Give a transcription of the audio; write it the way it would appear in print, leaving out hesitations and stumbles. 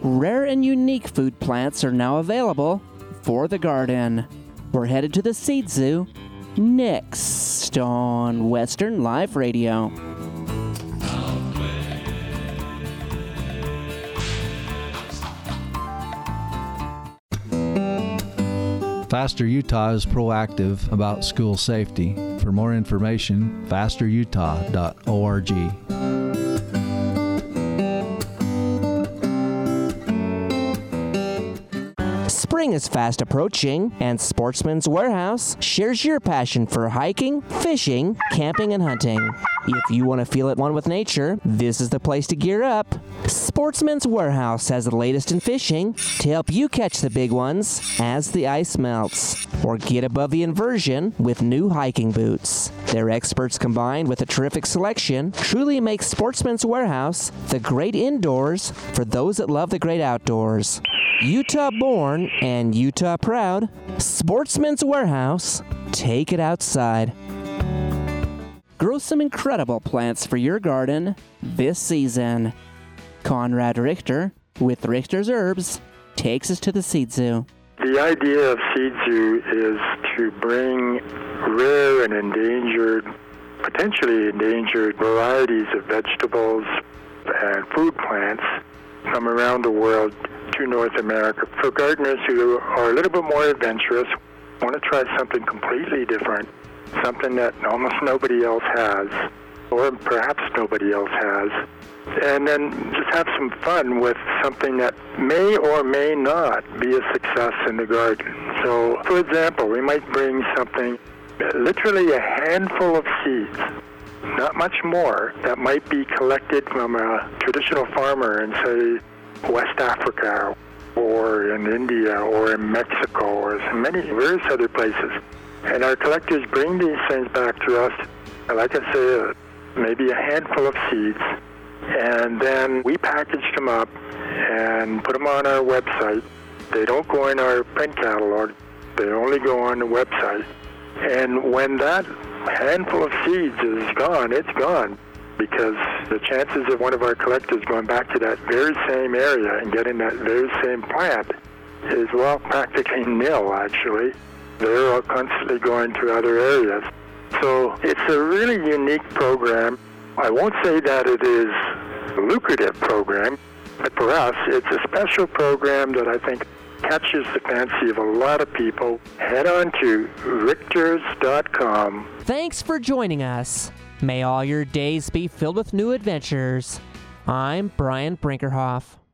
Rare and unique food plants are now available for the garden. We're headed to the Seed Zoo next on Western Life Radio. Faster Utah is proactive about school safety. For more information, fasterutah.org. Spring is fast approaching, and Sportsman's Warehouse shares your passion for hiking, fishing, camping, and hunting. If you want to feel at one with nature, this is the place to gear up. Sportsman's Warehouse has the latest in fishing to help you catch the big ones as the ice melts, or get above the inversion with new hiking boots. Their experts combined with a terrific selection truly make Sportsman's Warehouse the great indoors for those that love the great outdoors. Utah born and Utah proud, Sportsman's Warehouse, take it outside. Grow some incredible plants for your garden this season. Conrad Richter with Richter's Herbs takes us to the Seed Zoo. The idea of Seed Zoo is to bring rare and endangered, potentially endangered varieties of vegetables and food plants from around the world to North America for gardeners who are a little bit more adventurous, want to try something completely different, something that almost nobody else has, or perhaps nobody else has, and then just have some fun with something that may or may not be a success in the garden. So, for example, we might bring something, literally a handful of seeds, not much more, that might be collected from a traditional farmer in, say, West Africa, or in India, or in Mexico, or in many various other places. And our collectors bring these things back to us, like I say, maybe a handful of seeds, and then we package them up and put them on our website. They don't go in our print catalog, they only go on the website. And when that handful of seeds is gone, it's gone, because the chances of one of our collectors going back to that very same area and getting that very same plant is, well, practically nil, actually. They're all constantly going to other areas. So it's a really unique program. I won't say that it is a lucrative program, but for us, it's a special program that I think catches the fancy of a lot of people. Head on to Richters.com. Thanks for joining us. May all your days be filled with new adventures. I'm Brian Brinkerhoff.